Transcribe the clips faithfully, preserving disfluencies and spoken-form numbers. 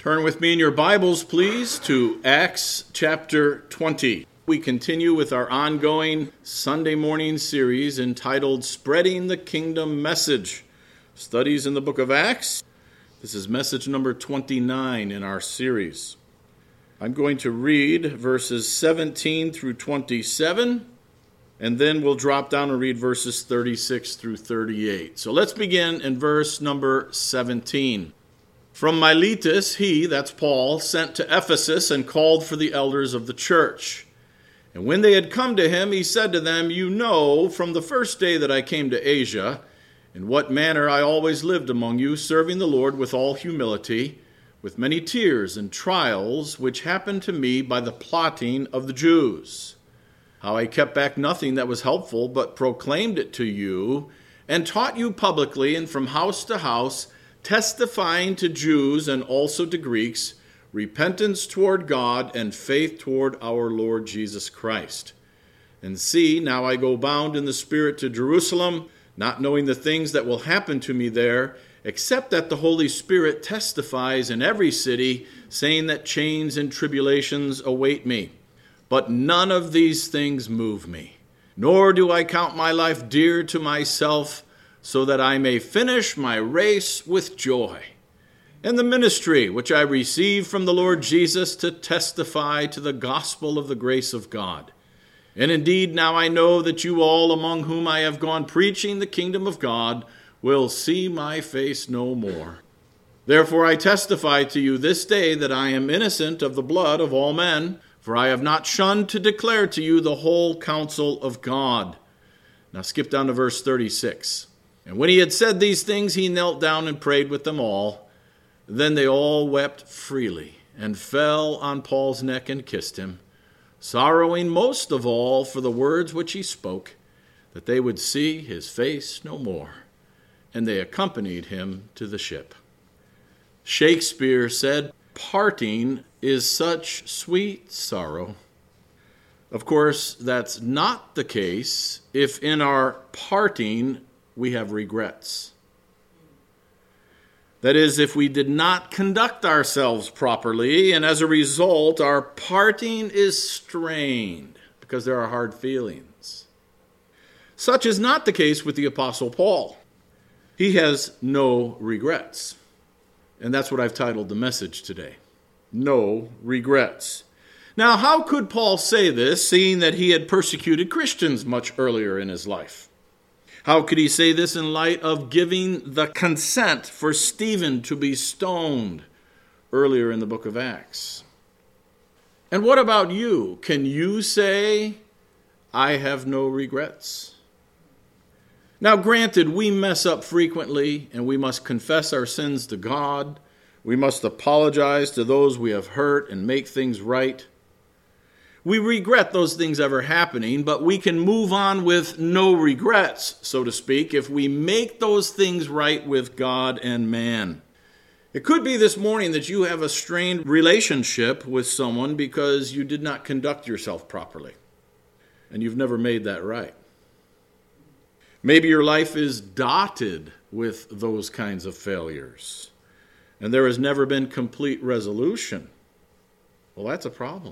Turn with me in your Bibles, please, to Acts chapter twenty. We continue with our ongoing Sunday morning series entitled Spreading the Kingdom Message. Studies in the book of Acts. This is message number twenty-nine in our series. I'm going to read verses seventeen through twenty-seven, and then we'll drop down and read verses thirty-six through thirty-eight. So let's begin in verse number seventeen. From Miletus, he, that's Paul, sent to Ephesus and called for the elders of the church. And when they had come to him, he said to them, "You know from the first day that I came to Asia, in what manner I always lived among you, serving the Lord with all humility, with many tears and trials, which happened to me by the plotting of the Jews. How I kept back nothing that was helpful, but proclaimed it to you, and taught you publicly and from house to house, testifying to Jews and also to Greeks, repentance toward God and faith toward our Lord Jesus Christ. And see, now I go bound in the Spirit to Jerusalem, not knowing the things that will happen to me there, except that the Holy Spirit testifies in every city, saying that chains and tribulations await me. But none of these things move me, nor do I count my life dear to myself, so that I may finish my race with joy, and the ministry which I received from the Lord Jesus to testify to the gospel of the grace of God. And indeed, now I know that you all among whom I have gone preaching the kingdom of God will see my face no more. Therefore I testify to you this day that I am innocent of the blood of all men, for I have not shunned to declare to you the whole counsel of God." Now skip down to verse thirty-six. And when he had said these things, he knelt down and prayed with them all. Then they all wept freely and fell on Paul's neck and kissed him, sorrowing most of all for the words which he spoke, that they would see his face no more. And they accompanied him to the ship. Shakespeare said, "Parting is such sweet sorrow." Of course, that's not the case if in our parting we have regrets. That is, if we did not conduct ourselves properly, and as a result, our parting is strained because there are hard feelings. Such is not the case with the Apostle Paul. He has no regrets. And that's what I've titled the message today. No regrets. Now, how could Paul say this, seeing that he had persecuted Christians much earlier in his life? How could he say this in light of giving the consent for Stephen to be stoned earlier in the book of Acts? And what about you? Can you say, "I have no regrets"? Now, granted, we mess up frequently, and we must confess our sins to God. We must apologize to those we have hurt and make things right. We regret those things ever happening, but we can move on with no regrets, so to speak, if we make those things right with God and man. It could be this morning that you have a strained relationship with someone because you did not conduct yourself properly, and you've never made that right. Maybe your life is dotted with those kinds of failures, and there has never been complete resolution. Well, that's a problem.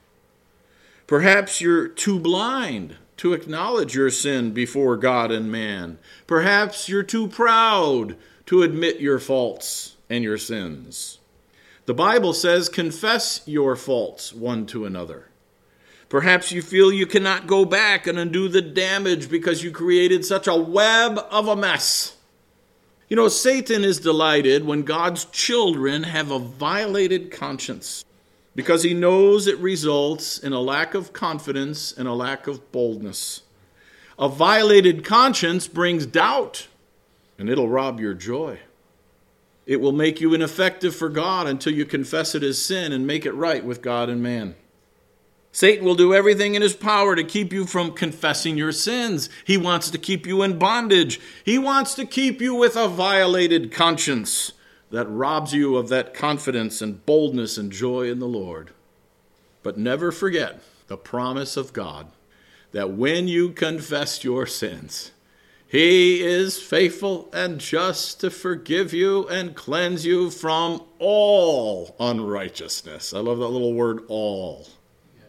Perhaps you're too blind to acknowledge your sin before God and man. Perhaps you're too proud to admit your faults and your sins. The Bible says, confess your faults one to another. Perhaps you feel you cannot go back and undo the damage because you created such a web of a mess. You know, Satan is delighted when God's children have a violated conscience, because he knows it results in a lack of confidence and a lack of boldness. A violated conscience brings doubt, and it'll rob your joy. It will make you ineffective for God until you confess it as sin and make it right with God and man. Satan will do everything in his power to keep you from confessing your sins. He wants to keep you in bondage. He wants to keep you with a violated conscience that robs you of that confidence and boldness and joy in the Lord. But never forget the promise of God that when you confess your sins, He is faithful and just to forgive you and cleanse you from all unrighteousness. I love that little word, all. Yes.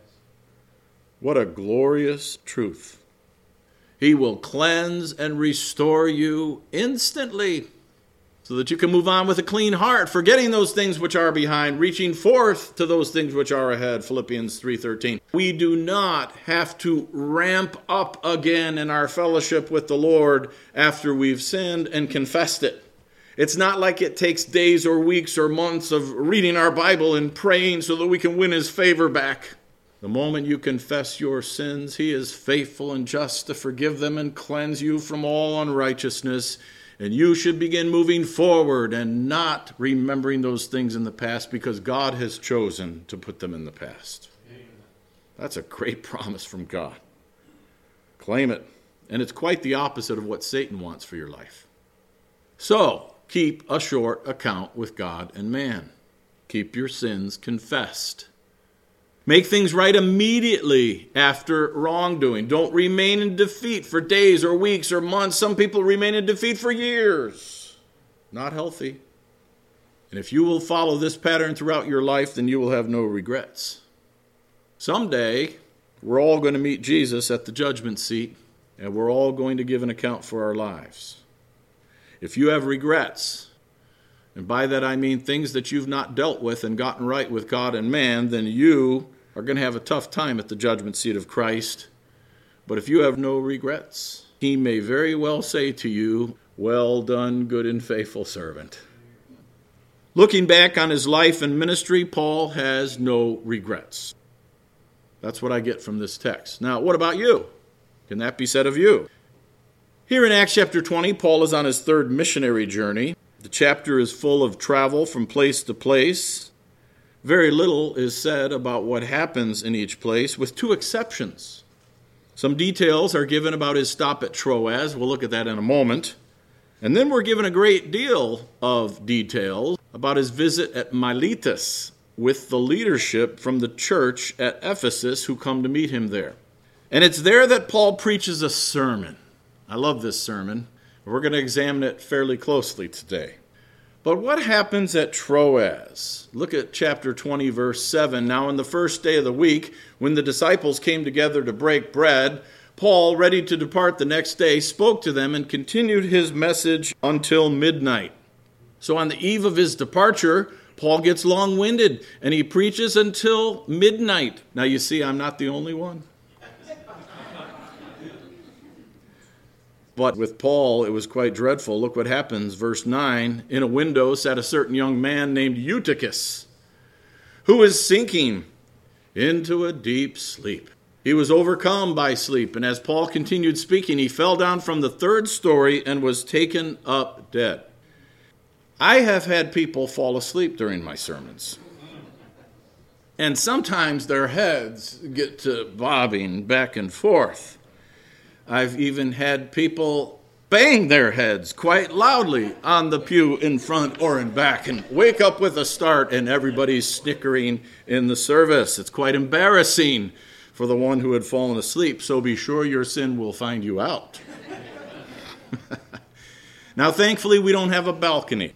What a glorious truth. He will cleanse and restore you instantly so that you can move on with a clean heart, forgetting those things which are behind, reaching forth to those things which are ahead. Philippians three thirteen. We do not have to ramp up again in our fellowship with the Lord after we've sinned and confessed it. It's not like it takes days or weeks or months of reading our Bible and praying so that we can win his favor back. The moment you confess your sins, he is faithful and just to forgive them and cleanse you from all unrighteousness. And you should begin moving forward and not remembering those things in the past because God has chosen to put them in the past. Amen. That's a great promise from God. Claim it. And it's quite the opposite of what Satan wants for your life. So, keep a short account with God and man. Keep your sins confessed. Make things right immediately after wrongdoing. Don't remain in defeat for days or weeks or months. Some people remain in defeat for years. Not healthy. And if you will follow this pattern throughout your life, then you will have no regrets. Someday, we're all going to meet Jesus at the judgment seat, and we're all going to give an account for our lives. If you have regrets, and by that I mean things that you've not dealt with and gotten right with God and man, then you are going to have a tough time at the judgment seat of Christ. But if you have no regrets, he may very well say to you, "Well done, good and faithful servant." Looking back on his life and ministry, Paul has no regrets. That's what I get from this text. Now, what about you? Can that be said of you? Here in Acts chapter twenty, Paul is on his third missionary journey. The chapter is full of travel from place to place. Very little is said about what happens in each place, with two exceptions. Some details are given about his stop at Troas. We'll look at that in a moment. And then we're given a great deal of details about his visit at Miletus with the leadership from the church at Ephesus who come to meet him there. And it's there that Paul preaches a sermon. I love this sermon. We're going to examine it fairly closely today. But what happens at Troas? Look at chapter twenty, verse seven. Now, on the first day of the week, when the disciples came together to break bread, Paul, ready to depart the next day, spoke to them and continued his message until midnight. So on the eve of his departure, Paul gets long-winded, and he preaches until midnight. Now, you see, I'm not the only one. But with Paul, it was quite dreadful. Look what happens. Verse nine, in a window sat a certain young man named Eutychus, who was sinking into a deep sleep. He was overcome by sleep, and as Paul continued speaking, he fell down from the third story and was taken up dead. I have had people fall asleep during my sermons. And sometimes their heads get to bobbing back and forth. I've even had people bang their heads quite loudly on the pew in front or in back and wake up with a start and everybody's snickering in the service. It's quite embarrassing for the one who had fallen asleep, so be sure your sin will find you out. Now, thankfully, we don't have a balcony.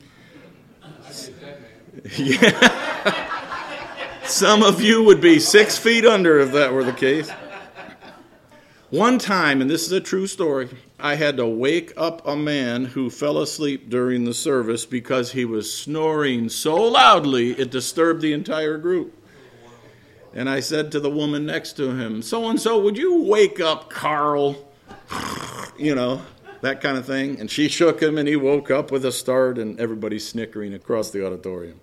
Yeah. Some of you would be six feet under if that were the case. One time, and this is a true story, I had to wake up a man who fell asleep during the service because he was snoring so loudly it disturbed the entire group. And I said to the woman next to him, "So-and-so, would you wake up Carl?" You know, that kind of thing. And she shook him and he woke up with a start and everybody's snickering across the auditorium.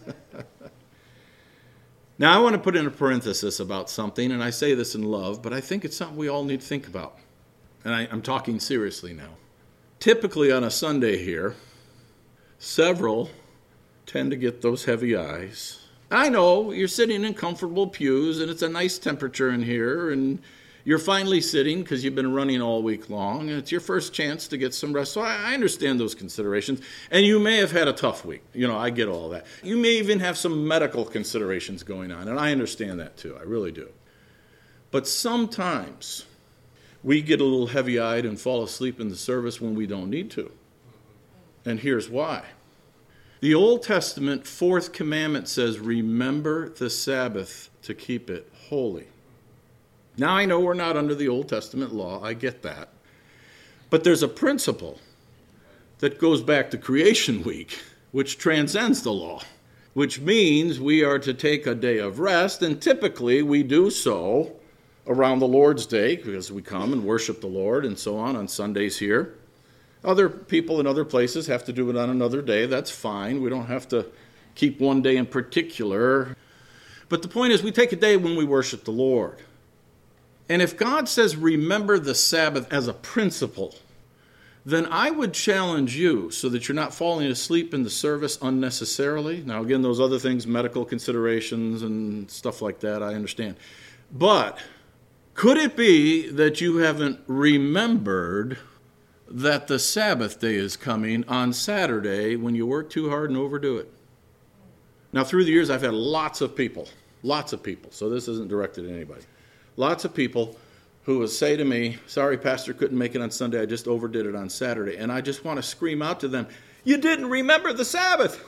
Now, I want to put in a parenthesis about something, and I say this in love, but I think it's something we all need to think about. And I, I'm talking seriously now. Typically on a Sunday here, several tend to get those heavy eyes. I know you're sitting in comfortable pews, and it's a nice temperature in here, and you're finally sitting because you've been running all week long, and it's your first chance to get some rest. So I understand those considerations. And you may have had a tough week. You know, I get all that. You may even have some medical considerations going on, and I understand that too. I really do. But sometimes We get a little heavy-eyed and fall asleep in the service when we don't need to. And here's why. The Old Testament fourth commandment says, remember the Sabbath to keep it holy. Now, I know we're not under the Old Testament law. I get that. But there's a principle that goes back to creation week, which transcends the law, which means we are to take a day of rest, and typically we do so around the Lord's Day, because we come and worship the Lord and so on on Sundays here. Other people in other places have to do it on another day. That's fine. We don't have to keep one day in particular. But the point is, we take a day when we worship the Lord. And if God says, remember the Sabbath as a principle, then I would challenge you so that you're not falling asleep in the service unnecessarily. Now, again, those other things, medical considerations and stuff like that, I understand. But could it be that you haven't remembered that the Sabbath day is coming on Saturday when you work too hard and overdo it? Now, through the years, I've had lots of people, lots of people, so this isn't directed at anybody, lots of people who would say to me, sorry, Pastor, couldn't make it on Sunday, I just overdid it on Saturday. And I just want to scream out to them, you didn't remember the Sabbath.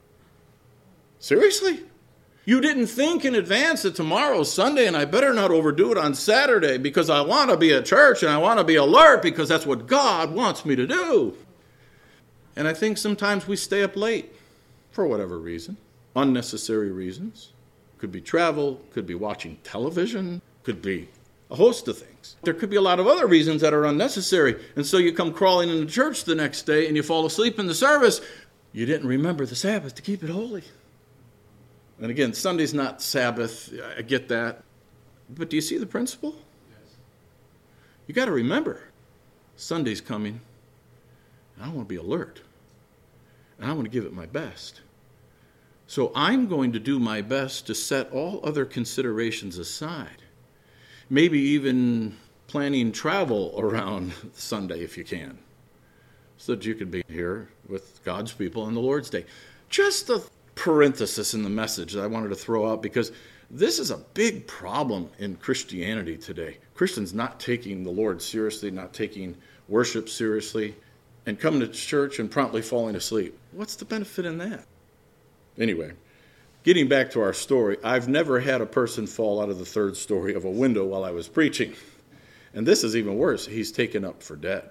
Seriously? You didn't think in advance that tomorrow's Sunday and I better not overdo it on Saturday because I want to be at church and I want to be alert because that's what God wants me to do. And I think sometimes we stay up late for whatever reason, unnecessary reasons. Could be travel, could be watching television, could be a host of things. There could be a lot of other reasons that are unnecessary. And so you come crawling into church the next day and you fall asleep in the service. You didn't remember the Sabbath to keep it holy. And again, Sunday's not Sabbath. I get that. But do you see the principle? Yes. You got to remember, Sunday's coming. And I want to be alert. And I want to give it my best. So I'm going to do my best to set all other considerations aside. Maybe even planning travel around Sunday if you can, so that you could be here with God's people on the Lord's Day. Just a parenthesis in the message that I wanted to throw out, because this is a big problem in Christianity today. Christians not taking the Lord seriously, not taking worship seriously, and coming to church and promptly falling asleep. What's the benefit in that? Anyway, getting back to our story, I've never had a person fall out of the third story of a window while I was preaching. And this is even worse. He's taken up for dead.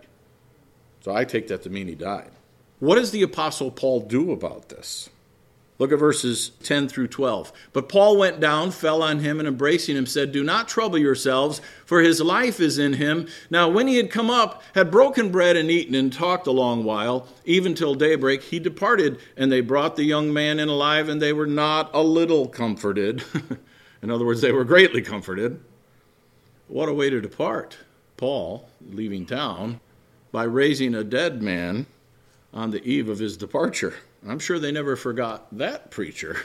So I take that to mean he died. What does the Apostle Paul do about this? Look at verses ten through twelve. But Paul went down, fell on him, and embracing him said, do not trouble yourselves, for his life is in him. Now when he had come up, had broken bread and eaten, and talked a long while, even till daybreak, he departed, and they brought the young man in alive, and they were not a little comforted. In other words, they were greatly comforted. What a way to depart, Paul, leaving town, by raising a dead man on the eve of his departure. I'm sure they never forgot that preacher.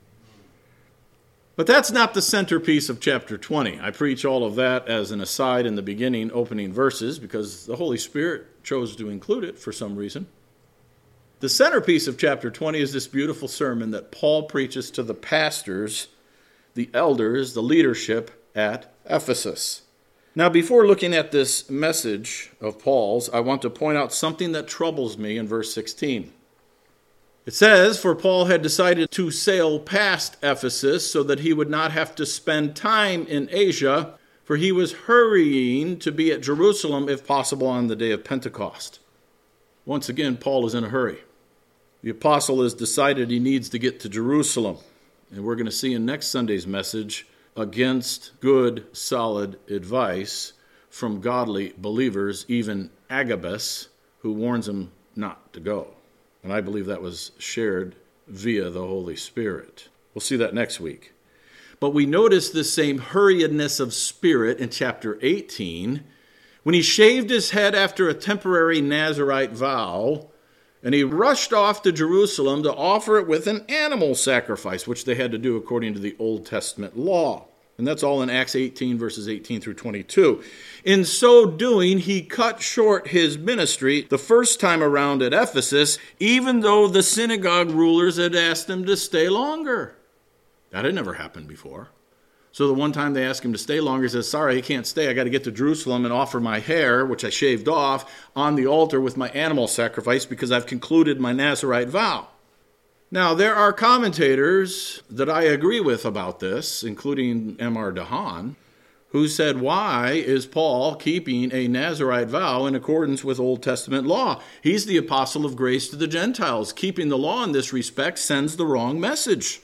But that's not the centerpiece of chapter twenty. I preach all of that as an aside in the beginning, opening verses, because the Holy Spirit chose to include it for some reason. The centerpiece of chapter twenty is this beautiful sermon that Paul preaches to the pastors, the elders, the leadership at Ephesus. Now, before looking at this message of Paul's, I want to point out something that troubles me in verse sixteen. It says, for Paul had decided to sail past Ephesus so that he would not have to spend time in Asia, for he was hurrying to be at Jerusalem, if possible, on the day of Pentecost. Once again, Paul is in a hurry. The apostle has decided he needs to get to Jerusalem. And we're going to see in next Sunday's message, against good, solid advice from godly believers, even Agabus, who warns him not to go. And I believe that was shared via the Holy Spirit. We'll see that next week. But we notice the same hurriedness of spirit in chapter eighteen, when he shaved his head after a temporary Nazirite vow, and he rushed off to Jerusalem to offer it with an animal sacrifice, which they had to do according to the Old Testament law. And that's all in Acts eighteen, verses eighteen through twenty-two. In so doing, he cut short his ministry the first time around at Ephesus, even though the synagogue rulers had asked him to stay longer. That had never happened before. So the one time they ask him to stay longer, he says, sorry, I can't stay. I got to get to Jerusalem and offer my hair, which I shaved off, on the altar with my animal sacrifice because I've concluded my Nazirite vow. Now, there are commentators that I agree with about this, including M R DeHaan, who said, why is Paul keeping a Nazirite vow in accordance with Old Testament law? He's the apostle of grace to the Gentiles. Keeping the law in this respect sends the wrong message.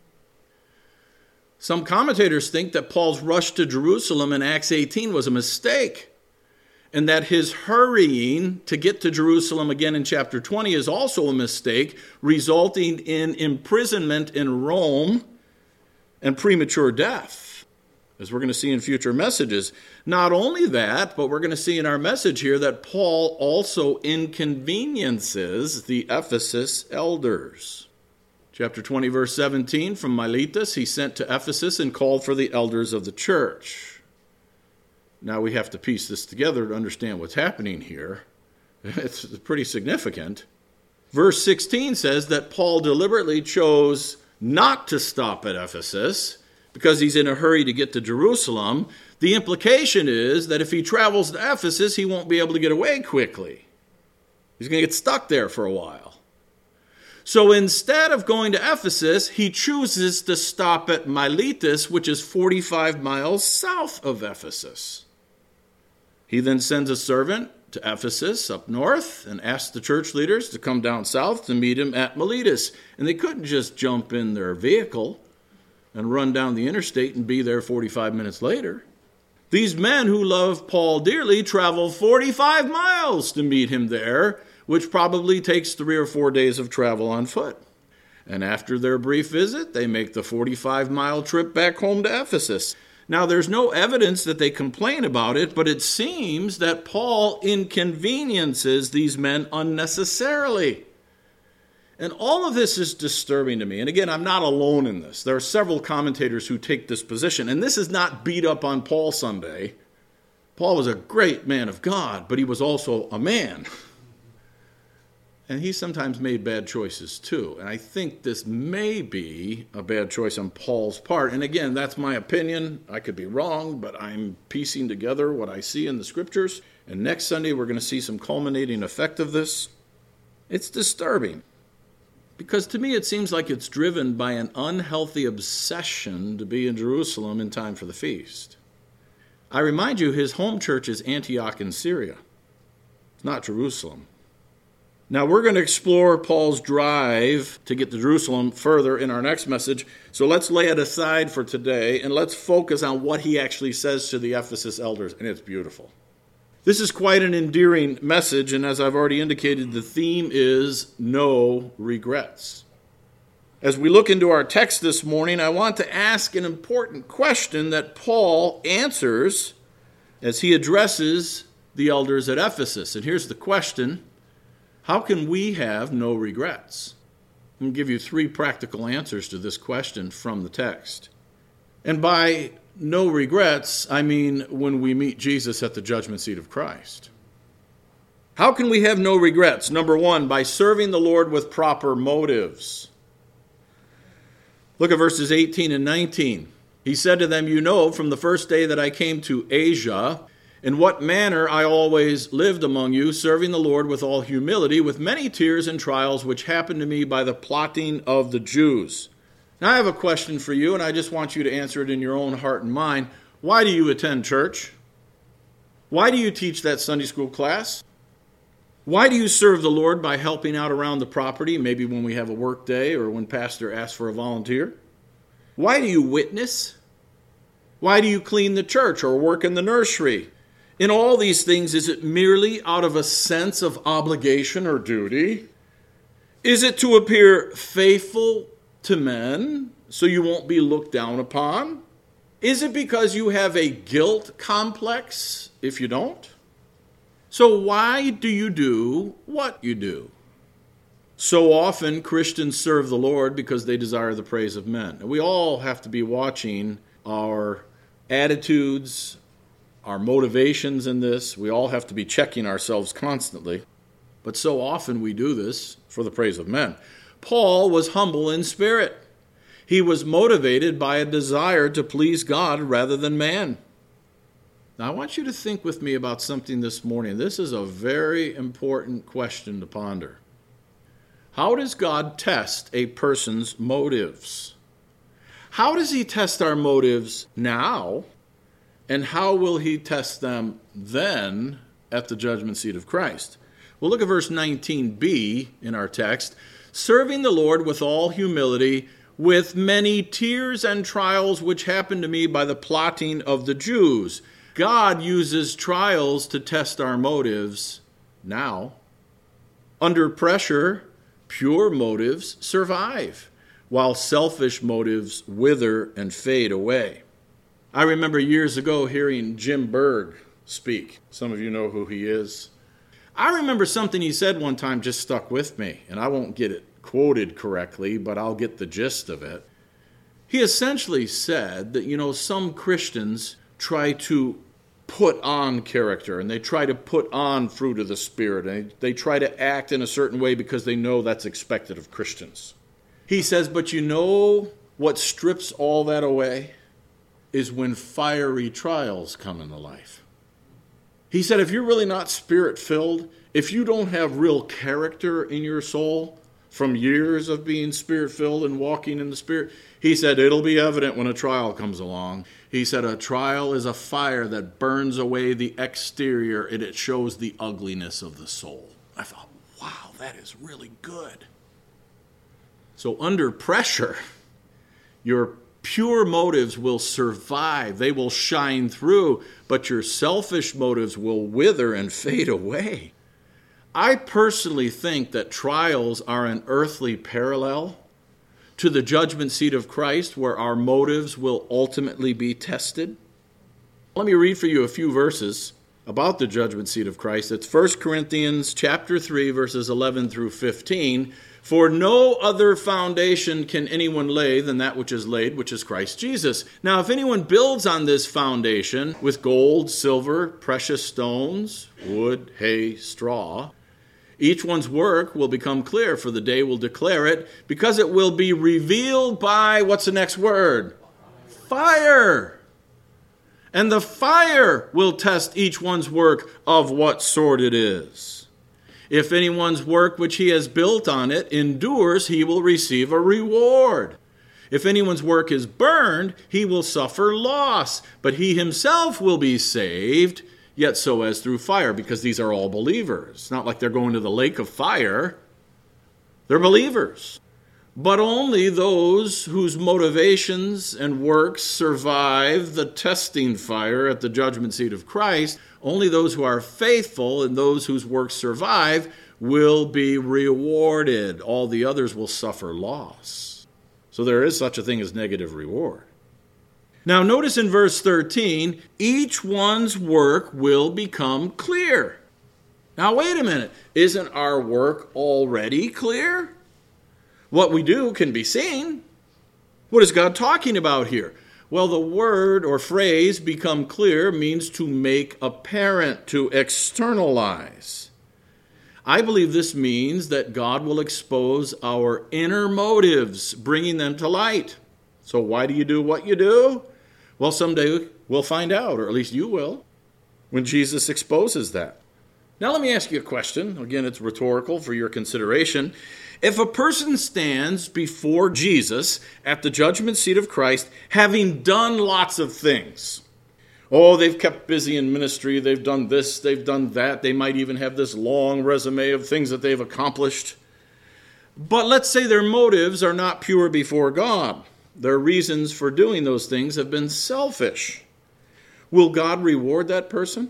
Some commentators think that Paul's rush to Jerusalem in Acts eighteen was a mistake, and that his hurrying to get to Jerusalem again in chapter twenty is also a mistake, resulting in imprisonment in Rome and premature death, as we're going to see in future messages. Not only that, but we're going to see in our message here that Paul also inconveniences the Ephesus elders. Chapter twenty, verse seventeen, from Miletus he sent to Ephesus and called for the elders of the church. Now we have to piece this together to understand what's happening here. It's pretty significant. Verse sixteen says that Paul deliberately chose not to stop at Ephesus because he's in a hurry to get to Jerusalem. The implication is that if he travels to Ephesus, he won't be able to get away quickly. He's going to get stuck there for a while. So instead of going to Ephesus, he chooses to stop at Miletus, which is forty-five miles south of Ephesus. He then sends a servant to Ephesus up north and asks the church leaders to come down south to meet him at Miletus. And they couldn't just jump in their vehicle and run down the interstate and be there forty-five minutes later. These men who love Paul dearly travel forty-five miles to meet him there, which probably takes three or four days of travel on foot. And after their brief visit, they make the forty-five mile trip back home to Ephesus. Now, there's no evidence that they complain about it, but it seems that Paul inconveniences these men unnecessarily. And all of this is disturbing to me. And again, I'm not alone in this. There are several commentators who take this position. And this is not beat up on Paul Sunday. Paul was a great man of God, but he was also a man. And he sometimes made bad choices too. And I think this may be a bad choice on Paul's part. And again, that's my opinion. I could be wrong, but I'm piecing together what I see in the scriptures. And next Sunday, we're going to see some culminating effect of this. It's disturbing, because to me, it seems like it's driven by an unhealthy obsession to be in Jerusalem in time for the feast. I remind you, his home church is Antioch in Syria. It's not Jerusalem. Now, we're going to explore Paul's drive to get to Jerusalem further in our next message. So let's lay it aside for today, and let's focus on what he actually says to the Ephesus elders, and it's beautiful. This is quite an endearing message, and as I've already indicated, the theme is no regrets. As we look into our text this morning, I want to ask an important question that Paul answers as he addresses the elders at Ephesus. And here's the question: how can we have no regrets? I'm going to give you three practical answers to this question from the text. And by no regrets, I mean when we meet Jesus at the judgment seat of Christ. How can we have no regrets? Number one, by serving the Lord with proper motives. Look at verses eighteen and nineteen. He said to them, "You know from the first day that I came to Asia, in what manner I always lived among you, serving the Lord with all humility, with many tears and trials which happened to me by the plotting of the Jews." Now I have a question for you, and I just want you to answer it in your own heart and mind. Why do you attend church? Why do you teach that Sunday school class? Why do you serve the Lord by helping out around the property, maybe when we have a work day or when pastor asks for a volunteer? Why do you witness? Why do you clean the church or work in the nursery? In all these things, is it merely out of a sense of obligation or duty? Is it to appear faithful to men so you won't be looked down upon? Is it because you have a guilt complex if you don't? So why do you do what you do? So often Christians serve the Lord because they desire the praise of men. And we all have to be watching our attitudes, our motivations in this. We all have to be checking ourselves constantly. But so often we do this for the praise of men. Paul was humble in spirit. He was motivated by a desire to please God rather than man. Now, I want you to think with me about something this morning. This is a very important question to ponder. How does God test a person's motives? How does he test our motives now? And how will he test them then at the judgment seat of Christ? Well, look at verse nineteen b in our text. Serving the Lord with all humility, with many tears and trials which happened to me by the plotting of the Jews. God uses trials to test our motives now. Under pressure, pure motives survive, while selfish motives wither and fade away. I remember years ago hearing Jim Berg speak. Some of you know who he is. I remember something he said one time just stuck with me, and I won't get it quoted correctly, but I'll get the gist of it. He essentially said that, you know, some Christians try to put on character, and they try to put on fruit of the Spirit, and they try to act in a certain way because they know that's expected of Christians. He says, but you know what strips all that away is when fiery trials come into life. He said, if you're really not Spirit-filled, if you don't have real character in your soul from years of being Spirit-filled and walking in the Spirit, he said, it'll be evident when a trial comes along. He said, a trial is a fire that burns away the exterior and it shows the ugliness of the soul. I thought, wow, that is really good. So under pressure, your pure motives will survive. They will shine through, but your selfish motives will wither and fade away. I personally think that trials are an earthly parallel to the judgment seat of Christ, where our motives will ultimately be tested. Let me read for you a few verses about the judgment seat of Christ. It's First Corinthians chapter three, verses eleven through fifteen. For no other foundation can anyone lay than that which is laid, which is Christ Jesus. Now, if anyone builds on this foundation with gold, silver, precious stones, wood, hay, straw, each one's work will become clear, for the day will declare it, because it will be revealed by, what's the next word? Fire. And the fire will test each one's work of what sort it is. If anyone's work which he has built on it endures, he will receive a reward. If anyone's work is burned, he will suffer loss, but he himself will be saved, yet so as through fire, because these are all believers. It's not like they're going to the lake of fire. They're believers. But only those whose motivations and works survive the testing fire at the judgment seat of Christ, only those who are faithful and those whose works survive will be rewarded. All the others will suffer loss. So there is such a thing as negative reward. Now notice in verse thirteen, each one's work will become clear. Now wait a minute, isn't our work already clear? What we do can be seen. What is God talking about here? Well, the word or phrase become clear means to make apparent, to externalize. I believe this means that God will expose our inner motives, bringing them to light. So why do you do what you do? Well, someday we'll find out, or at least you will, when Jesus exposes that. Now let me ask you a question. Again, it's rhetorical for your consideration. If a person stands before Jesus at the judgment seat of Christ, having done lots of things, oh, they've kept busy in ministry, they've done this, they've done that, they might even have this long resume of things that they've accomplished. But let's say their motives are not pure before God. Their reasons for doing those things have been selfish. Will God reward that person?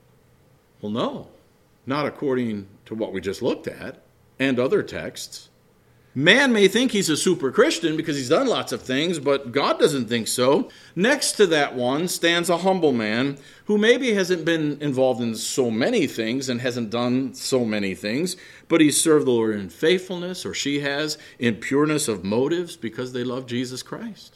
Well, no, not according to what we just looked at and other texts. Man may think he's a super Christian because he's done lots of things, but God doesn't think so. Next to that one stands a humble man who maybe hasn't been involved in so many things and hasn't done so many things, but he's served the Lord in faithfulness, or she has, in pureness of motives because they love Jesus Christ.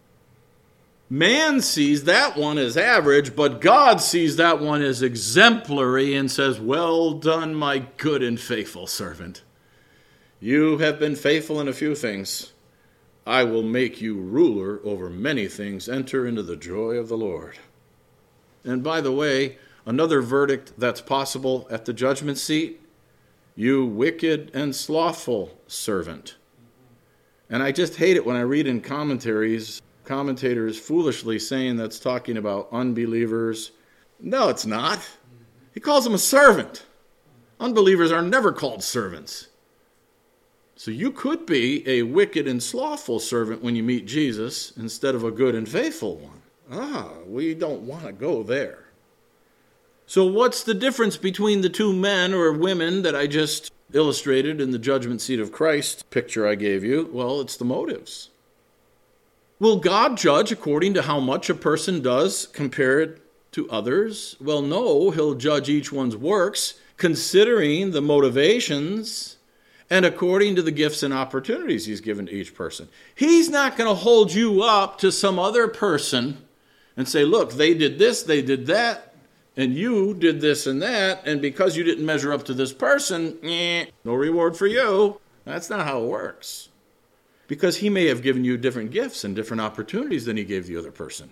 Man sees that one as average, but God sees that one as exemplary and says, well done, my good and faithful servant. You have been faithful in a few things. I will make you ruler over many things. Enter into the joy of the Lord. And by the way, another verdict that's possible at the judgment seat, you wicked and slothful servant. And I just hate it when I read in commentaries, commentators foolishly saying that's talking about unbelievers. No, it's not. He calls them a servant. Unbelievers are never called servants. So you could be a wicked and slothful servant when you meet Jesus instead of a good and faithful one. Ah, we don't want to go there. So what's the difference between the two men or women that I just illustrated in the judgment seat of Christ picture I gave you? Well, it's the motives. Will God judge according to how much a person does compared to others? Well, no, he'll judge each one's works considering the motivations and according to the gifts and opportunities he's given to each person. He's not going to hold you up to some other person and say, look, they did this, they did that, and you did this and that, and because you didn't measure up to this person, eh, no reward for you. That's not how it works. Because he may have given you different gifts and different opportunities than he gave the other person.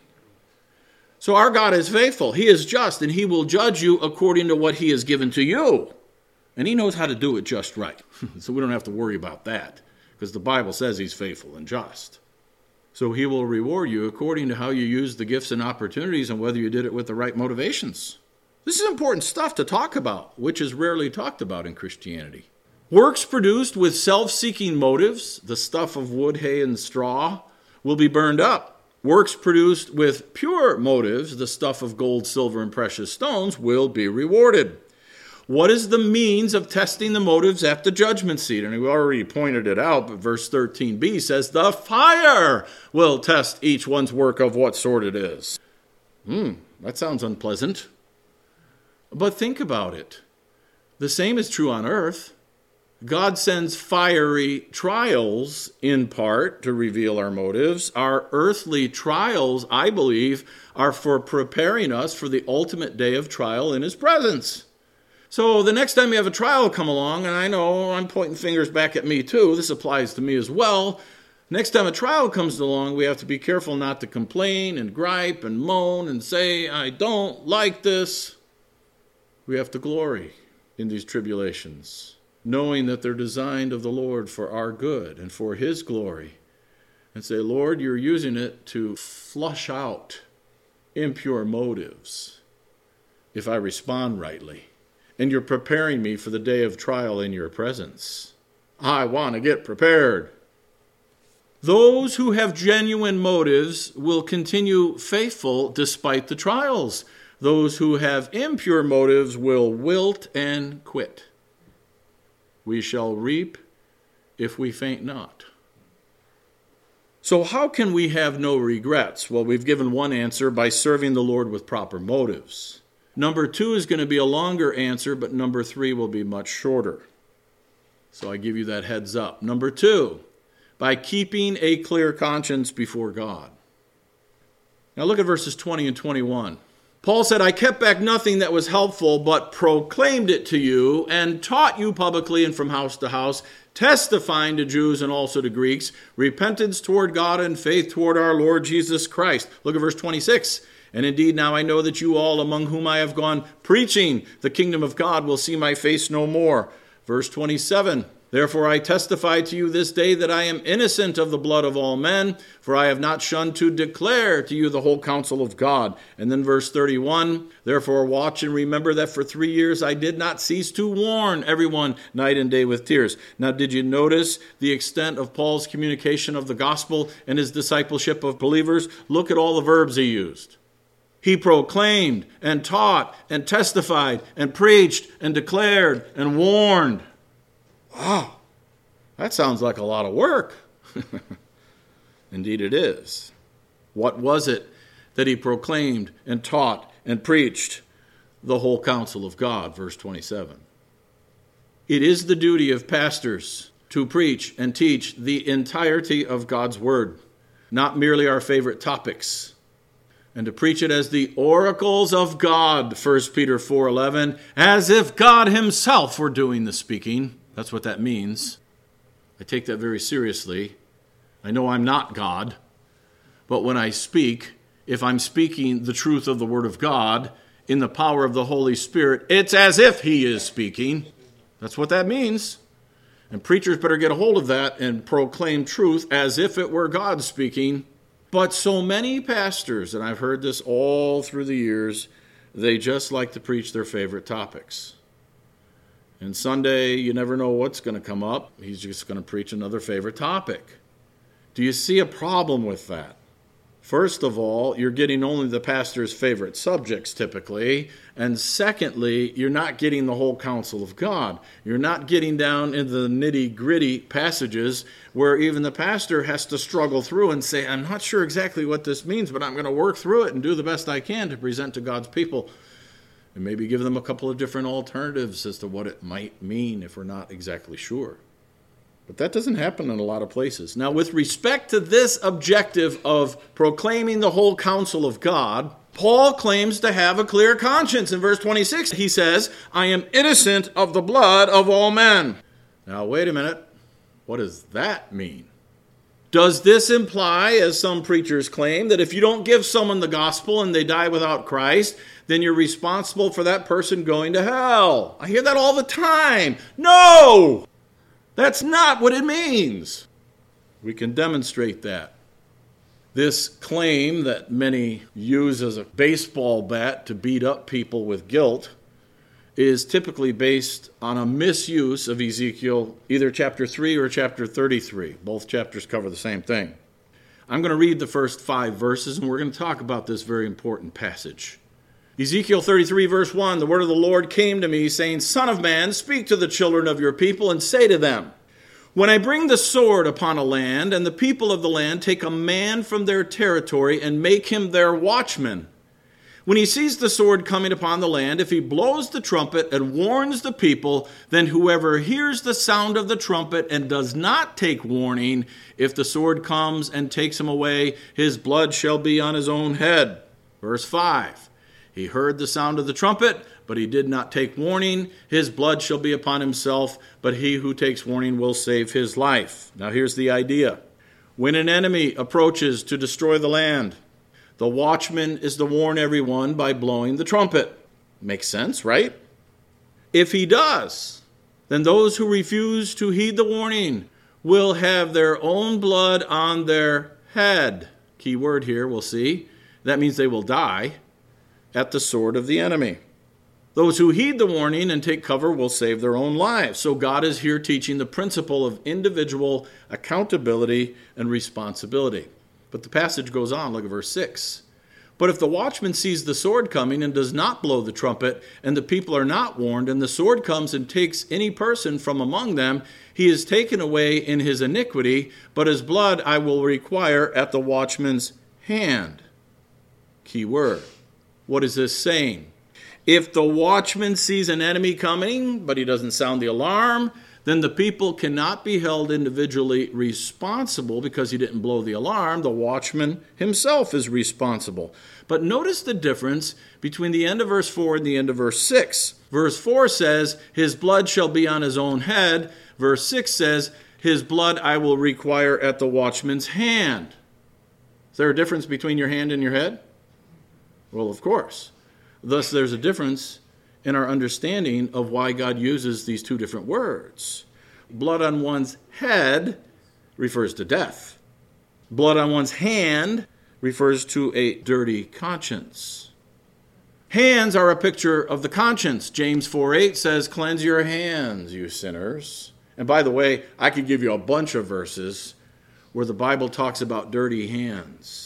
So our God is faithful. He is just, and he will judge you according to what he has given to you. And he knows how to do it just right. So we don't have to worry about that, because the Bible says he's faithful and just. So he will reward you according to how you use the gifts and opportunities and whether you did it with the right motivations. This is important stuff to talk about, which is rarely talked about in Christianity. Works produced with self-seeking motives, the stuff of wood, hay, and straw, will be burned up. Works produced with pure motives, the stuff of gold, silver, and precious stones, will be rewarded. What is the means of testing the motives at the judgment seat? And we already pointed it out, but verse thirteen b says, the fire will test each one's work of what sort it is. Hmm, that sounds unpleasant. But think about it. The same is true on earth. God sends fiery trials in part to reveal our motives. Our earthly trials, I believe, are for preparing us for the ultimate day of trial in his presence. So the next time you have a trial come along, and I know I'm pointing fingers back at me too, this applies to me as well. Next time a trial comes along, we have to be careful not to complain and gripe and moan and say, I don't like this. We have to glory in these tribulations, knowing that they're designed of the Lord for our good and for his glory. And say, Lord, you're using it to flush out impure motives if I respond rightly. And you're preparing me for the day of trial in your presence. I want to get prepared. Those who have genuine motives will continue faithful despite the trials. Those who have impure motives will wilt and quit. We shall reap if we faint not. So how can we have no regrets? Well, we've given one answer, by serving the Lord with proper motives. Number two is going to be a longer answer, but number three will be much shorter. So I give you that heads up. Number two, by keeping a clear conscience before God. Now look at verses twenty and twenty-one. Paul said, I kept back nothing that was helpful, but proclaimed it to you and taught you publicly and from house to house, testifying to Jews and also to Greeks, repentance toward God and faith toward our Lord Jesus Christ. Look at verse twenty-six. And indeed, now I know that you all among whom I have gone preaching the kingdom of God will see my face no more. Verse twenty-seven. Therefore I testify to you this day that I am innocent of the blood of all men, for I have not shunned to declare to you the whole counsel of God. And then verse thirty-one. Therefore watch and remember that for three years I did not cease to warn everyone night and day with tears. Now did you notice the extent of Paul's communication of the gospel and his discipleship of believers? Look at all the verbs he used. He proclaimed and taught and testified and preached and declared and warned. Wow, that sounds like a lot of work. Indeed it is. What was it that he proclaimed and taught and preached? The whole counsel of God, verse twenty-seven. It is the duty of pastors to preach and teach the entirety of God's word, not merely our favorite topics, and to preach it as the oracles of God, First Peter four eleven, as if God himself were doing the speaking. That's what that means. I take that very seriously. I know I'm not God, but when I speak, if I'm speaking the truth of the Word of God in the power of the Holy Spirit, it's as if He is speaking. That's what that means. And preachers better get a hold of that and proclaim truth as if it were God speaking. But so many pastors, and I've heard this all through the years, they just like to preach their favorite topics. And Sunday, you never know what's going to come up. He's just going to preach another favorite topic. Do you see a problem with that? First of all, you're getting only the pastor's favorite subjects typically. And secondly, you're not getting the whole counsel of God. You're not getting down into the nitty-gritty passages where even the pastor has to struggle through and say, I'm not sure exactly what this means, but I'm going to work through it and do the best I can to present to God's people. And maybe give them a couple of different alternatives as to what it might mean if we're not exactly sure. But that doesn't happen in a lot of places. Now, with respect to this objective of proclaiming the whole counsel of God, Paul claims to have a clear conscience. In verse twenty-six, he says, I am innocent of the blood of all men. Now, wait a minute. What does that mean? Does this imply, as some preachers claim, that if you don't give someone the gospel and they die without Christ, then you're responsible for that person going to hell? I hear that all the time. No! That's not what it means. We can demonstrate that. This claim that many use as a baseball bat to beat up people with guilt is typically based on a misuse of Ezekiel, either chapter three or chapter thirty-three. Both chapters cover the same thing. I'm going to read the first five verses, and we're going to talk about this very important passage. Ezekiel thirty-three, verse one, the word of the Lord came to me, saying, Son of man, speak to the children of your people, and say to them, when I bring the sword upon a land, and the people of the land take a man from their territory and make him their watchman, when he sees the sword coming upon the land, if he blows the trumpet and warns the people, then whoever hears the sound of the trumpet and does not take warning, if the sword comes and takes him away, his blood shall be on his own head. Verse five, he heard the sound of the trumpet, but he did not take warning. His blood shall be upon himself, but he who takes warning will save his life. Now here's the idea. When an enemy approaches to destroy the land, the watchman is to warn everyone by blowing the trumpet. Makes sense, right? If he does, then those who refuse to heed the warning will have their own blood on their head. Key word here, we'll see. That means they will die at the sword of the enemy. Those who heed the warning and take cover will save their own lives. So God is here teaching the principle of individual accountability and responsibility. But the passage goes on, look at verse six. But if the watchman sees the sword coming and does not blow the trumpet, and the people are not warned, and the sword comes and takes any person from among them, he is taken away in his iniquity, but his blood I will require at the watchman's hand. Key word. What is this saying? If the watchman sees an enemy coming, but he doesn't sound the alarm, then the people cannot be held individually responsible because he didn't blow the alarm. The watchman himself is responsible. But notice the difference between the end of verse four and the end of verse six. Verse four says, his blood shall be on his own head. Verse six says, his blood I will require at the watchman's hand. Is there a difference between your hand and your head? Well, of course. Thus, there's a difference in our understanding of why God uses these two different words. Blood on one's head refers to death. Blood on one's hand refers to a dirty conscience. Hands are a picture of the conscience. James four eight says, cleanse your hands, you sinners. And by the way, I could give you a bunch of verses where the Bible talks about dirty hands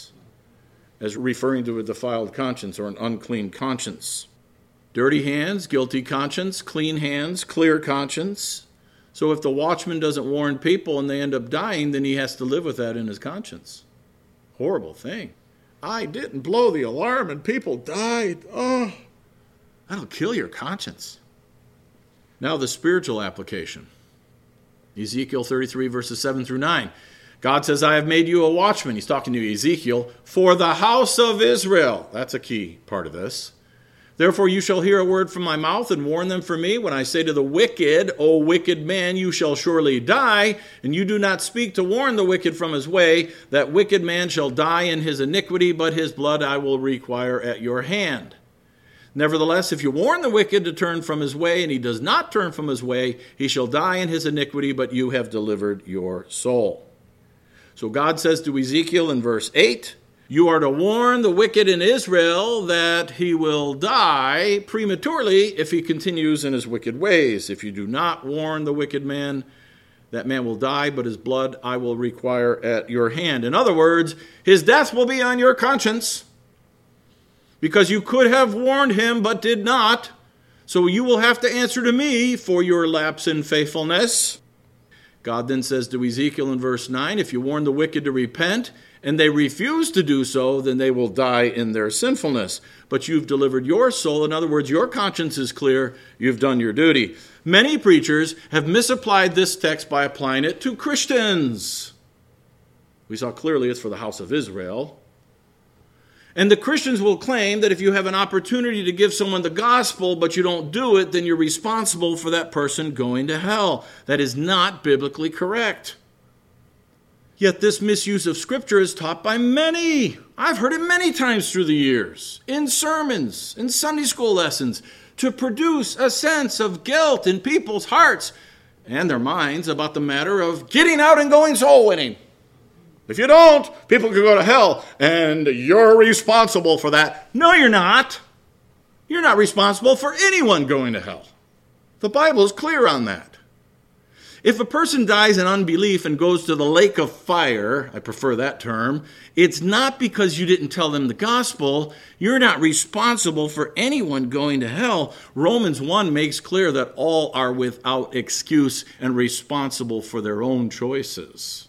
as referring to a defiled conscience or an unclean conscience. Dirty hands, guilty conscience. Clean hands, clear conscience. So if the watchman doesn't warn people and they end up dying, then he has to live with that in his conscience. Horrible thing. I didn't blow the alarm and people died. Oh, that'll kill your conscience. Now the spiritual application. Ezekiel thirty-three, verses seven through nine. God says, I have made you a watchman. He's talking to Ezekiel. For the house of Israel. That's a key part of this. Therefore you shall hear a word from my mouth and warn them for me. When I say to the wicked, O wicked man, you shall surely die, and you do not speak to warn the wicked from his way, that wicked man shall die in his iniquity, but his blood I will require at your hand. Nevertheless, if you warn the wicked to turn from his way, and he does not turn from his way, he shall die in his iniquity, but you have delivered your soul. So God says to Ezekiel in verse eight, you are to warn the wicked in Israel that he will die prematurely if he continues in his wicked ways. If you do not warn the wicked man, that man will die, but his blood I will require at your hand. In other words, his death will be on your conscience, because you could have warned him but did not. So you will have to answer to me for your lapse in faithfulness. God then says to Ezekiel in verse nine, if you warn the wicked to repent, and they refuse to do so, then they will die in their sinfulness. But you've delivered your soul. In other words, your conscience is clear. You've done your duty. Many preachers have misapplied this text by applying it to Christians. We saw clearly it's for the house of Israel. And the Christians will claim that if you have an opportunity to give someone the gospel, but you don't do it, then you're responsible for that person going to hell. That is not biblically correct. Yet this misuse of Scripture is taught by many. I've heard it many times through the years, in sermons, in Sunday school lessons, to produce a sense of guilt in people's hearts and their minds about the matter of getting out and going soul winning. If you don't, people could go to hell, and you're responsible for that. No, you're not. You're not responsible for anyone going to hell. The Bible is clear on that. If a person dies in unbelief and goes to the lake of fire, I prefer that term, it's not because you didn't tell them the gospel. You're not responsible for anyone going to hell. Romans one makes clear that all are without excuse and responsible for their own choices.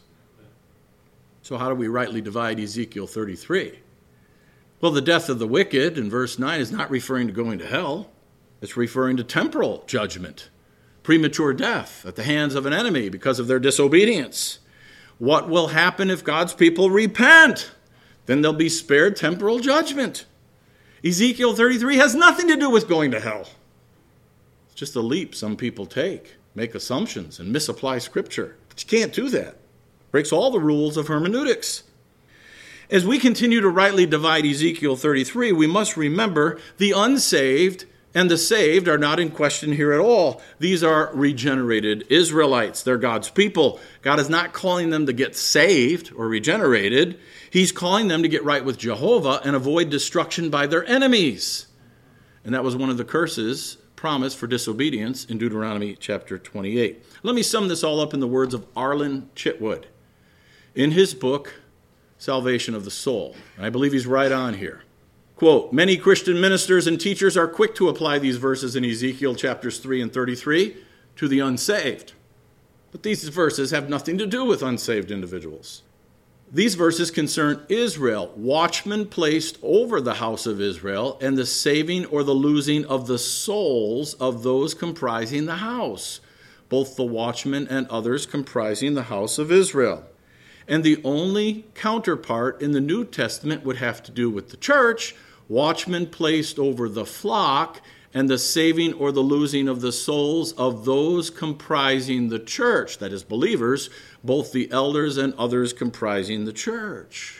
So how do we rightly divide Ezekiel thirty-three? Well, the death of the wicked in verse nine is not referring to going to hell. It's referring to temporal judgment, premature death at the hands of an enemy because of their disobedience. What will happen if God's people repent? Then they'll be spared temporal judgment. Ezekiel thirty-three has nothing to do with going to hell. It's just a leap some people take, make assumptions, and misapply Scripture. But you can't do that. Breaks all the rules of hermeneutics. As we continue to rightly divide Ezekiel thirty-three, we must remember the unsaved and the saved are not in question here at all. These are regenerated Israelites. They're God's people. God is not calling them to get saved or regenerated. He's calling them to get right with Jehovah and avoid destruction by their enemies. And that was one of the curses promised for disobedience in Deuteronomy chapter twenty-eight. Let me sum this all up in the words of Arlen Chitwood in his book, Salvation of the Soul. I believe he's right on here. Quote, many Christian ministers and teachers are quick to apply these verses in Ezekiel chapters three and thirty-three to the unsaved. But these verses have nothing to do with unsaved individuals. These verses concern Israel, watchmen placed over the house of Israel, and the saving or the losing of the souls of those comprising the house, both the watchmen and others comprising the house of Israel. And the only counterpart in the New Testament would have to do with the church, watchmen placed over the flock, and the saving or the losing of the souls of those comprising the church, that is, believers, both the elders and others comprising the church.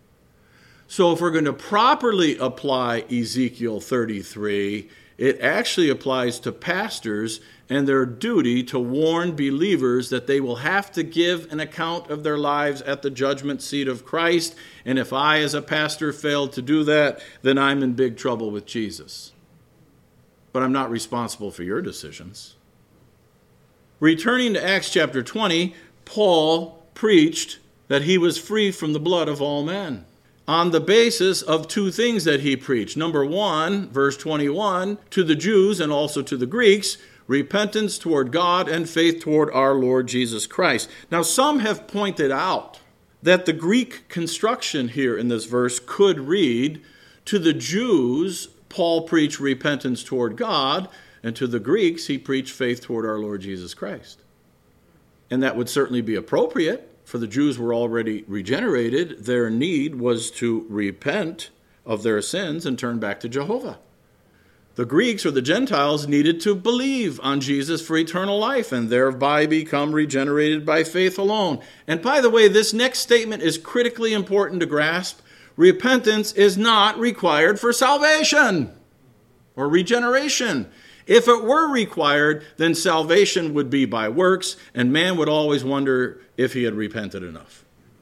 So if we're going to properly apply Ezekiel thirty-three, it actually applies to pastors and their duty to warn believers that they will have to give an account of their lives at the judgment seat of Christ. And if I, as a pastor, fail to do that, then I'm in big trouble with Jesus. But I'm not responsible for your decisions. Returning to Acts chapter twenty, Paul preached that he was free from the blood of all men, on the basis of two things that he preached. Number one, verse twenty-one, to the Jews and also to the Greeks, repentance toward God and faith toward our Lord Jesus Christ. Now, some have pointed out that the Greek construction here in this verse could read, to the Jews, Paul preached repentance toward God, and to the Greeks, he preached faith toward our Lord Jesus Christ. And that would certainly be appropriate, for the Jews were already regenerated. Their need was to repent of their sins and turn back to Jehovah. The Greeks or the Gentiles needed to believe on Jesus for eternal life and thereby become regenerated by faith alone. And by the way, this next statement is critically important to grasp. Repentance is not required for salvation or regeneration. If it were required, then salvation would be by works, and man would always wonder if he had repented enough.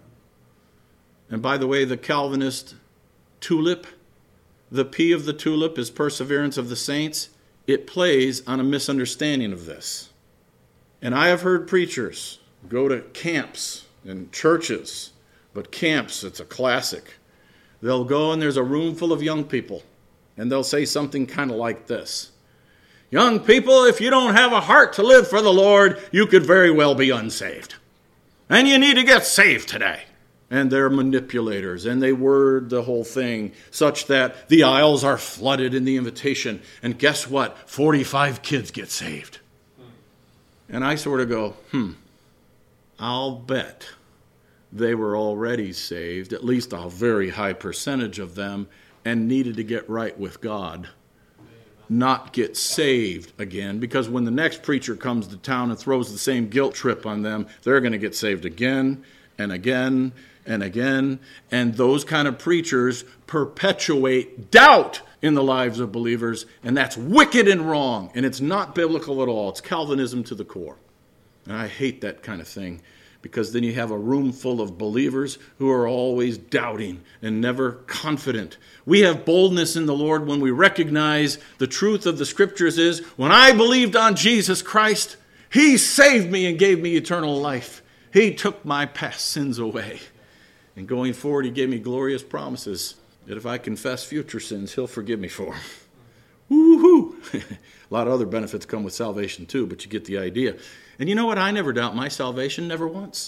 And by the way, the Calvinist tulip, the P of the tulip is perseverance of the saints. It plays on a misunderstanding of this. And I have heard preachers go to camps and churches, but camps, it's a classic. They'll go and there's a room full of young people, and they'll say something kind of like this. Young people, if you don't have a heart to live for the Lord, you could very well be unsaved. And you need to get saved today. And they're manipulators, and they word the whole thing such that the aisles are flooded in the invitation. And guess what? forty-five kids get saved. And I sort of go, hmm, I'll bet they were already saved, at least a very high percentage of them, and needed to get right with God, not get saved again, because when the next preacher comes to town and throws the same guilt trip on them, they're going to get saved again and again and again. And those kind of preachers perpetuate doubt in the lives of believers, and that's wicked and wrong, and it's not biblical at all. It's Calvinism to the core. And I hate that kind of thing, because then you have a room full of believers who are always doubting and never confident. We have boldness in the Lord when we recognize the truth of the Scriptures is, when I believed on Jesus Christ, He saved me and gave me eternal life. He took my past sins away. And going forward, He gave me glorious promises that if I confess future sins, He'll forgive me for them. Woo-hoo! A lot of other benefits come with salvation too, but you get the idea. And you know what? I never doubt my salvation, never once.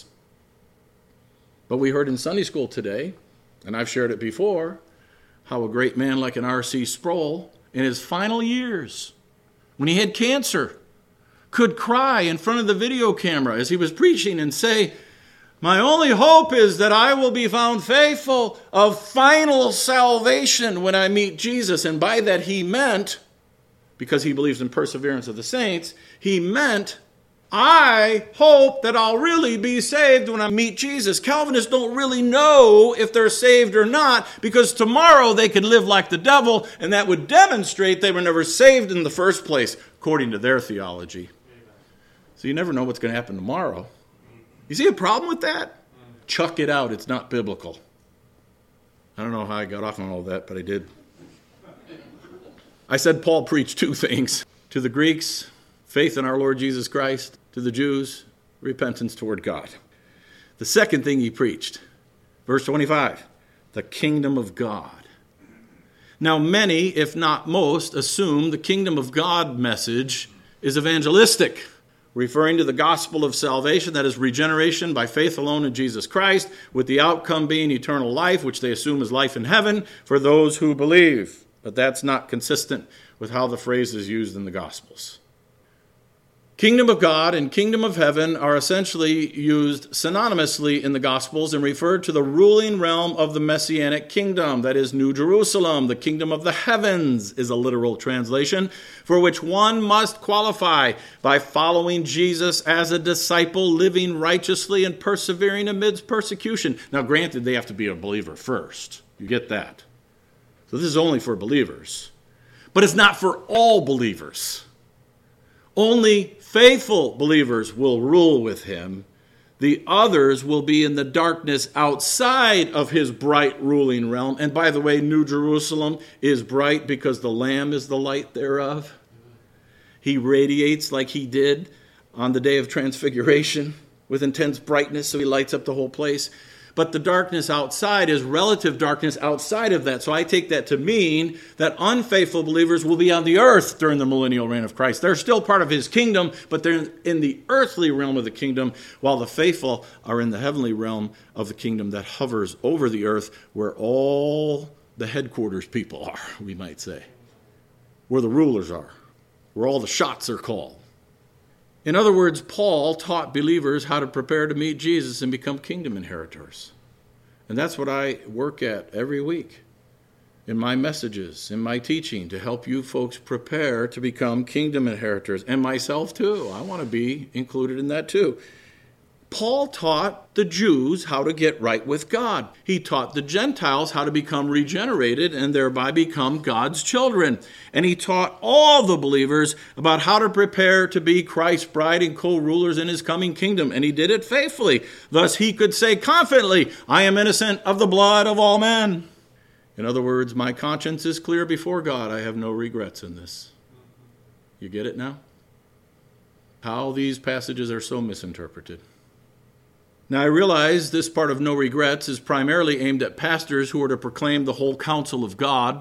But we heard in Sunday school today, and I've shared it before, how a great man like an R C Sproul, in his final years, when he had cancer, could cry in front of the video camera as he was preaching and say, my only hope is that I will be found faithful of final salvation when I meet Jesus. And by that he meant, because he believes in perseverance of the saints, he meant, I hope that I'll really be saved when I meet Jesus. Calvinists don't really know if they're saved or not, because tomorrow they could live like the devil, and that would demonstrate they were never saved in the first place, according to their theology. So you never know what's going to happen tomorrow. You see a problem with that? Chuck it out. It's not biblical. I don't know how I got off on all that, but I did. I said Paul preached two things. To the Greeks, faith in our Lord Jesus Christ. To the Jews, repentance toward God. The second thing he preached, verse twenty-five, the kingdom of God. Now many, if not most, assume the kingdom of God message is evangelistic, referring to the gospel of salvation, that is regeneration by faith alone in Jesus Christ, with the outcome being eternal life, which they assume is life in heaven for those who believe. But that's not consistent with how the phrase is used in the Gospels. Kingdom of God and kingdom of heaven are essentially used synonymously in the Gospels and refer to the ruling realm of the Messianic kingdom, that is New Jerusalem. The kingdom of the heavens is a literal translation, for which one must qualify by following Jesus as a disciple, living righteously and persevering amidst persecution. Now, granted, they have to be a believer first. You get that. So this is only for believers. But it's not for all believers. Only faithful believers will rule with him. The others will be in the darkness outside of his bright ruling realm. And by the way, New Jerusalem is bright because the Lamb is the light thereof. He radiates like he did on the day of transfiguration with intense brightness, so he lights up the whole place. But the darkness outside is relative darkness outside of that. So I take that to mean that unfaithful believers will be on the earth during the millennial reign of Christ. They're still part of his kingdom, but they're in the earthly realm of the kingdom, while the faithful are in the heavenly realm of the kingdom that hovers over the earth, where all the headquarters people are, we might say. Where the rulers are. Where all the shots are called. In other words, Paul taught believers how to prepare to meet Jesus and become kingdom inheritors. And that's what I work at every week. in my messages, in my teaching, to help you folks prepare to become kingdom inheritors, and myself too. I want to be included in that too. Paul taught the Jews how to get right with God. He taught the Gentiles how to become regenerated and thereby become God's children. And he taught all the believers about how to prepare to be Christ's bride and co-rulers in his coming kingdom. And he did it faithfully. Thus he could say confidently, I am innocent of the blood of all men. In other words, my conscience is clear before God. I have no regrets in this. You get it now? How these passages are so misinterpreted. Now, I realize this part of no regrets is primarily aimed at pastors who are to proclaim the whole counsel of God.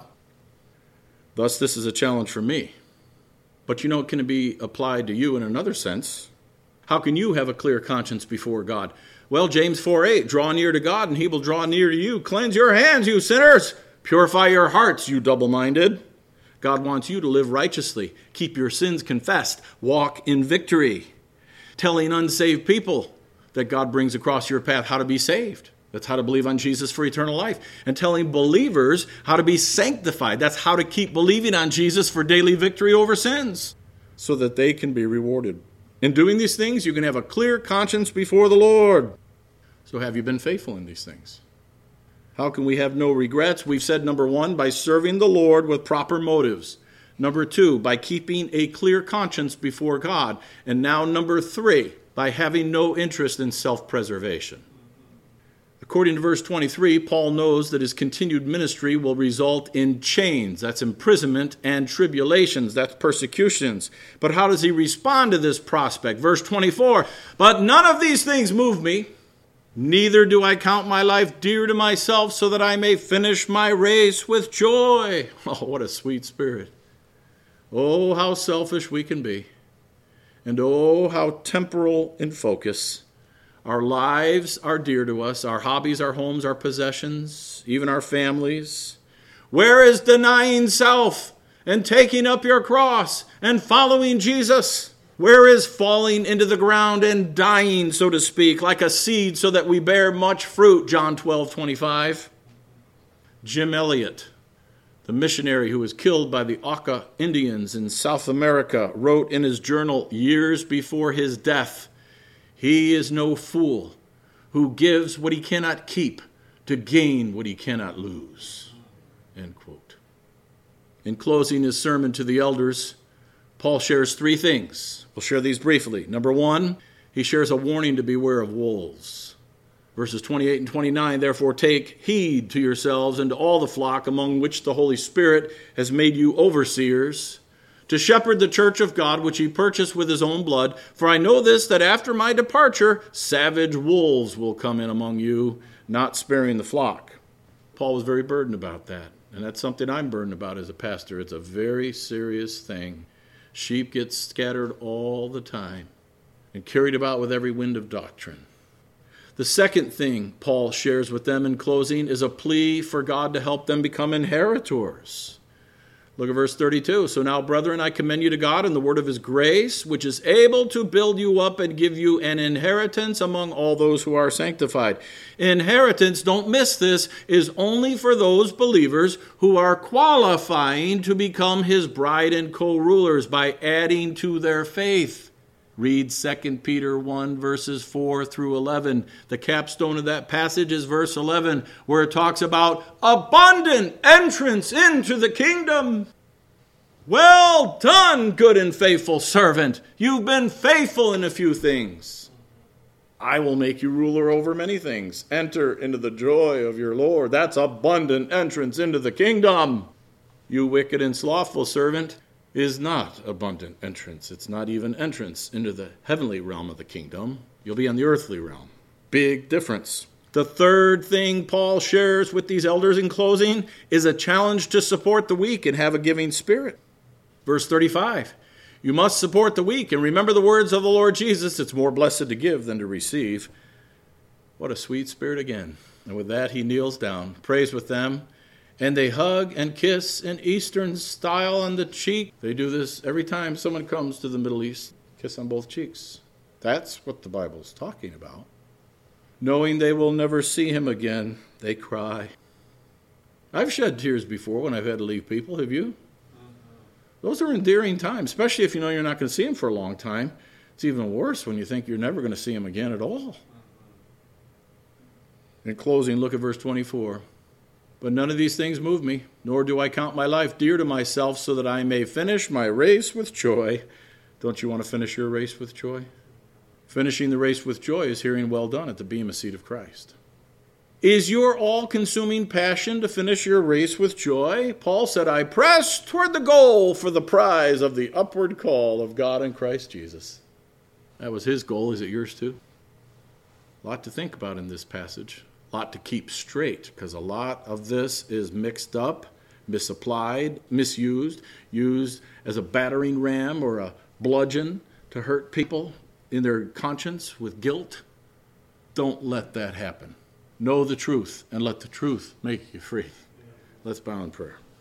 Thus, this is a challenge for me. But you know, it can be applied to you in another sense. How can you have a clear conscience before God? Well, James four eight, draw near to God and he will draw near to you. Cleanse your hands, you sinners. Purify your hearts, you double-minded. God wants you to live righteously. Keep your sins confessed. Walk in victory. Telling unsaved people that God brings across your path how to be saved. That's how to believe on Jesus for eternal life. And telling believers how to be sanctified. That's how to keep believing on Jesus for daily victory over sins, so that they can be rewarded. In doing these things, you can have a clear conscience before the Lord. So have you been faithful in these things? How can we have no regrets? We've said, number one, by serving the Lord with proper motives. Number two, by keeping a clear conscience before God. And now number three, by having no interest in self-preservation. According to verse twenty-three, Paul knows that his continued ministry will result in chains. That's imprisonment, and tribulations. That's persecutions. But how does he respond to this prospect? Verse twenty-four, but none of these things move me. Neither do I count my life dear to myself, so that I may finish my race with joy. Oh, what a sweet spirit. Oh, how selfish we can be. And oh, how temporal in focus. Our lives are dear to us, our hobbies, our homes, our possessions, even our families. Where is denying self and taking up your cross and following Jesus? Where is falling into the ground and dying, so to speak, like a seed so that we bear much fruit? John twelve twenty-five. Jim Elliot, the missionary who was killed by the Auca Indians in South America, wrote in his journal years before his death, he is no fool who gives what he cannot keep to gain what he cannot lose. End quote. In closing his sermon to the elders, Paul shares three things. We'll share these briefly. Number one, he shares a warning to beware of wolves. Verses twenty-eight and twenty-nine, therefore take heed to yourselves and to all the flock among which the Holy Spirit has made you overseers, to shepherd the church of God, which he purchased with his own blood. For I know this, that after my departure, savage wolves will come in among you, not sparing the flock. Paul was very burdened about that. And that's something I'm burdened about as a pastor. It's a very serious thing. Sheep get scattered all the time and carried about with every wind of doctrine. The second thing Paul shares with them in closing is a plea for God to help them become inheritors. Look at verse thirty-two. So now, brethren, I commend you to God and the word of his grace, which is able to build you up and give you an inheritance among all those who are sanctified. Inheritance, don't miss this, is only for those believers who are qualifying to become his bride and co-rulers by adding to their faith. Read Second Peter one, verses four through eleven. The capstone of that passage is verse eleven, where it talks about abundant entrance into the kingdom. Well done, good and faithful servant. You've been faithful in a few things. I will make you ruler over many things. Enter into the joy of your Lord. That's abundant entrance into the kingdom. You wicked and slothful servant, is not abundant entrance. It's not even entrance into the heavenly realm of the kingdom. You'll be on the earthly realm. Big difference. The third thing Paul shares with these elders in closing is a challenge to support the weak and have a giving spirit. Verse thirty-five, you must support the weak and remember the words of the Lord Jesus. It's more blessed to give than to receive. What a sweet spirit again. And with that, he kneels down, prays with them, and they hug and kiss in Eastern style on the cheek. They do this every time someone comes to the Middle East. Kiss on both cheeks. That's what the Bible's talking about. Knowing they will never see him again, they cry. I've shed tears before when I've had to leave people. Have you? Those are endearing times, especially if you know you're not going to see them for a long time. It's even worse when you think you're never going to see them again at all. In closing, look at verse twenty-four. But none of these things move me, nor do I count my life dear to myself, so that I may finish my race with joy. Don't you want to finish your race with joy? Finishing the race with joy is hearing well done at the bema seat of Christ. Is your all-consuming passion to finish your race with joy? Paul said, I press toward the goal for the prize of the upward call of God in Christ Jesus. That was his goal. Is it yours too? A lot to think about in this passage. A lot to keep straight, because a lot of this is mixed up, misapplied, misused, used as a battering ram or a bludgeon to hurt people in their conscience with guilt. Don't let that happen. Know the truth and let the truth make you free. Let's bow in prayer.